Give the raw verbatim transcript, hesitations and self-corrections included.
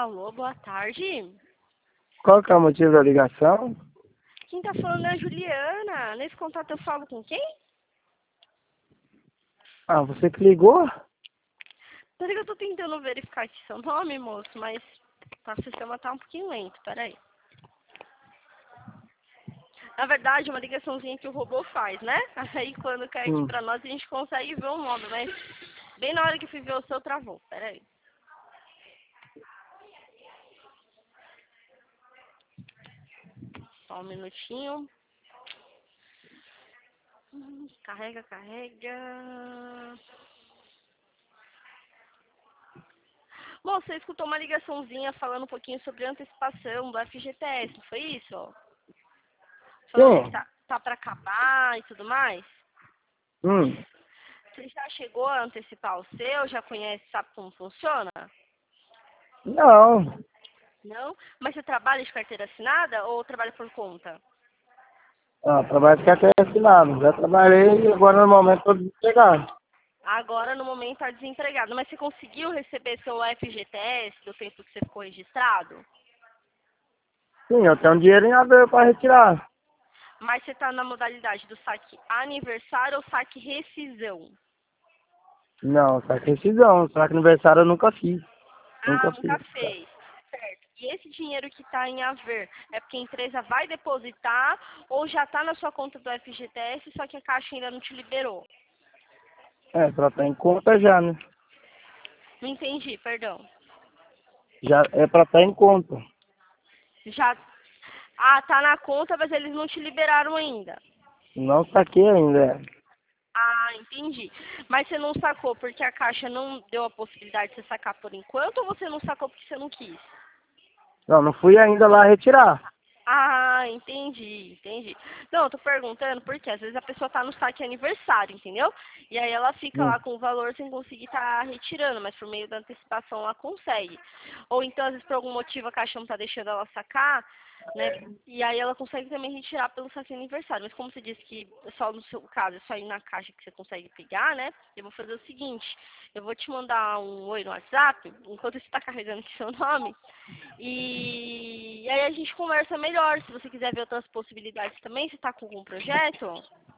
Alô, boa tarde. Qual que é o motivo da ligação? Quem tá falando é a Juliana. Nesse contato eu falo com quem? Ah, você que ligou? Peraí que eu tô tentando verificar aqui seu nome, moço, mas tá, o sistema tá um pouquinho lento, peraí. Na verdade, é uma ligaçãozinha que o robô faz, né? Aí quando cai aqui Hum. pra nós, a gente consegue ver o nome, mas bem na hora que fui ver o seu travou, peraí. Só um minutinho. Hum, Carrega, carrega. Bom, você escutou uma ligaçãozinha falando um pouquinho sobre a antecipação do F G T S, não foi isso? Falando que Sim. tá, tá para acabar e tudo mais. Hum. Você já chegou a antecipar o seu? Já conhece, sabe como funciona? Não. Não? Mas você trabalha de carteira assinada ou trabalha por conta? Ah, trabalho de carteira assinada. Já trabalhei e agora no momento estou desempregado. Agora, no momento, está desempregado. Mas você conseguiu receber seu F G T S do tempo que você ficou registrado? Sim, eu tenho um dinheiro em aberto para retirar. Mas você está na modalidade do saque aniversário ou saque rescisão? Não, só que decisão. Só que aniversário eu nunca fiz. Ah, Nunca nunca fiz. fez. Certo. E esse dinheiro que está em haver é porque a empresa vai depositar ou já está na sua conta do F G T S, só que a Caixa ainda não te liberou? É, pra estar em conta já, né? Não entendi, perdão. Já é pra estar em conta. Já. Ah, tá na conta, mas eles não te liberaram ainda. Não saquei ainda. Ah, entendi. Mas você não sacou porque a Caixa não deu a possibilidade de você sacar por enquanto ou você não sacou porque você não quis? Não, não fui ainda lá retirar. Ah, entendi, entendi. Não, eu tô perguntando porque às vezes a pessoa tá no saque aniversário, entendeu? E aí ela fica Hum. lá com o valor sem conseguir estar retirando, mas por meio da antecipação ela consegue. Ou então, às vezes, por algum motivo a Caixa não tá deixando ela sacar, né? E aí ela consegue também retirar pelo saque aniversário. Mas como você disse que é só no seu caso, é só ir na Caixa que você consegue pegar, né? Eu vou fazer o seguinte, eu vou te mandar um oi no WhatsApp, enquanto você tá carregando aqui seu nome, e... e aí a gente conversa melhor. Se você quiser ver outras possibilidades também, você está com algum projeto?